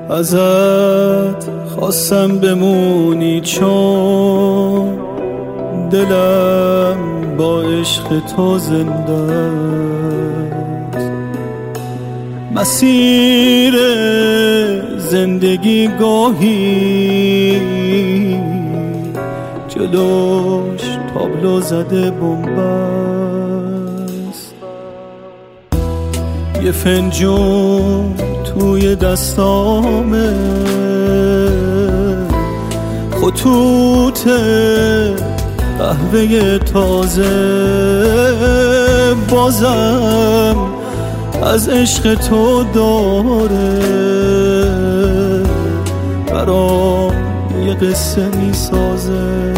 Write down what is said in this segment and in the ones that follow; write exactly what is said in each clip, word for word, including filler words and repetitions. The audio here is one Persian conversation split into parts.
ازت خواستم بمونی چون دلم با عشق تو زنده است. مسیر زندگی گاهی جلوش تابلو زده بنبست. یه فنجون توی دستامه، خطوط قهوه تازه، بازم از عشق تو داره برام یه قصه می سازه.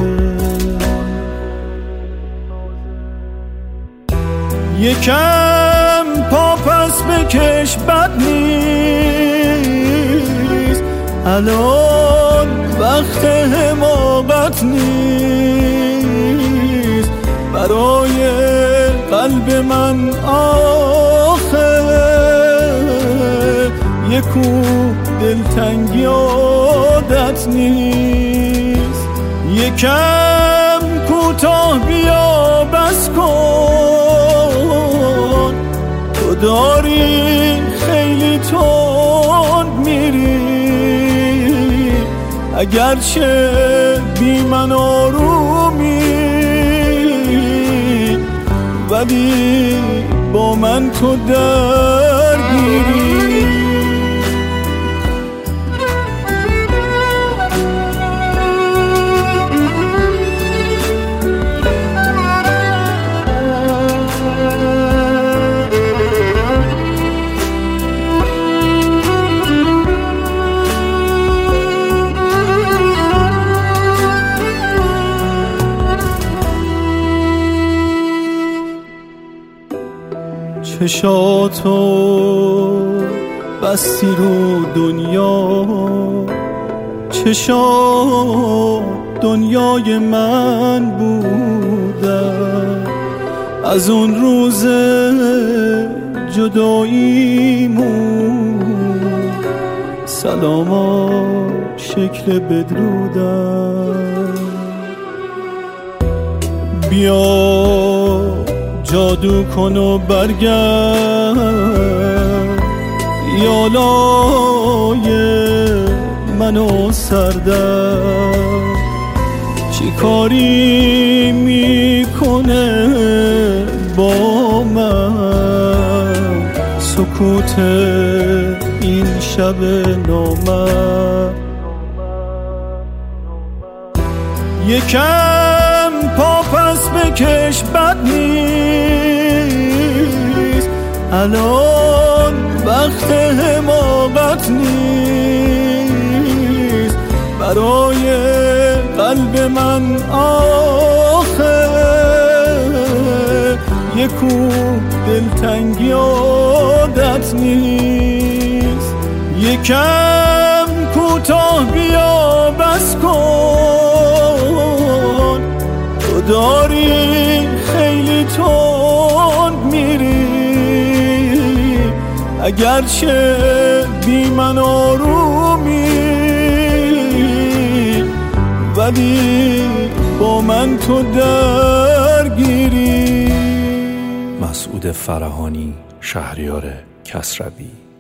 یکم پا پس بکش بد نیست، الان وقت حماقت نیست. برای قلب من آخه یکو دلتنگی عادت نیست. یکم کوتاه بیا بس کن، تو داری خیلی تند میری، اگرچه بی من آرومی ولی با من تو درگیری. چشاتو بستی رو دنیا، چشات دنیای من بودن. از اون روز جداییمون سلامات شکل بدرودن. بیا جادو کن و برگرد یالای منو سردر، چی کاری میکنه با من سکوت این شب نامرد. یکم پا پس بکش بد نیست، الان وقت حماقت نیست. برای قلب من آخه یکو دلتنگی عادت نیست. یکم کوتاه بیا بس کن، تو داری خیلی تند میری، اگرچه بی من آرومی ولی با من تو درگیری. مسعود فرهانی، شهریار کسروی.